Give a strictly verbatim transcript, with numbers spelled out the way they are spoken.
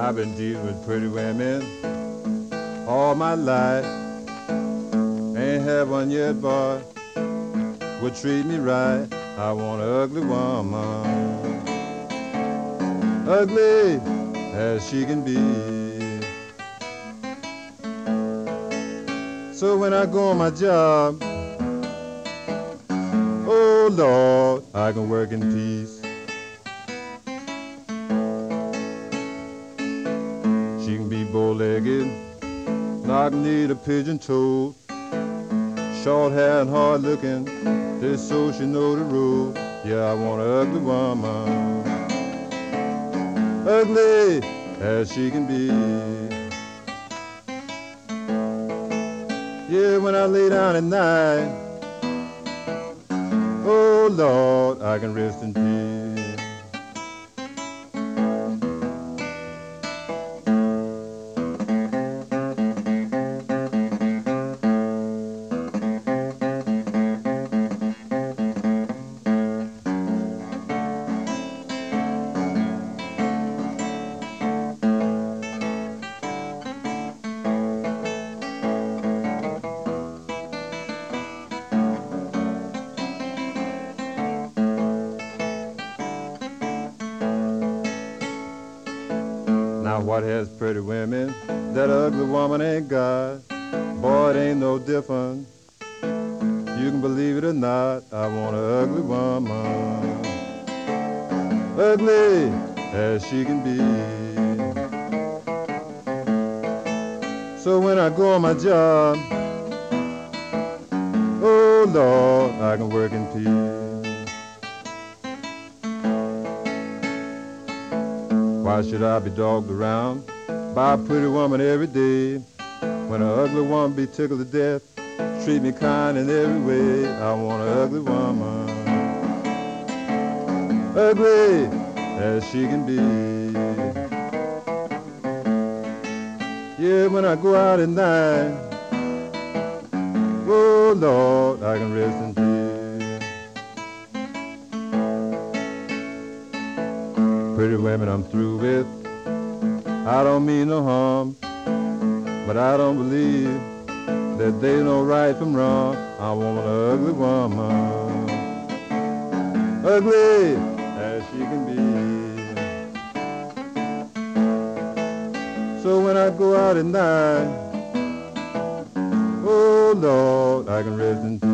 I've been dealing with pretty women all my life. Ain't had one yet, boy, would treat me right. I want an ugly woman, ugly as she can be. So when I go on my job, oh Lord, I can work in peace. She can be bow-legged, knock-kneed or pigeon-toed, short hair and hard-looking, just so she know the rule. Yeah, I want an ugly woman, ugly as she can be. Yeah, when I lay down at night, oh Lord, I can rest in peace. Now what has pretty women that ugly woman ain't got? Boy, it ain't no different. You can believe it or not, I want an ugly woman, ugly as she can be. So when I go on my job, oh Lord, I can work in peace. Why should I be dogged around by a pretty woman every day, when an ugly woman be tickled to death, treat me kind in every way? I want an ugly woman, ugly as she can be. Yeah, when I go out at night, oh Lord, I can rest in peace. Pretty women I'm through with, I don't mean no harm, but I don't believe that they know right from wrong. I want an ugly woman, ugly as she can be. So when I go out at night, oh Lord, I can rest in peace.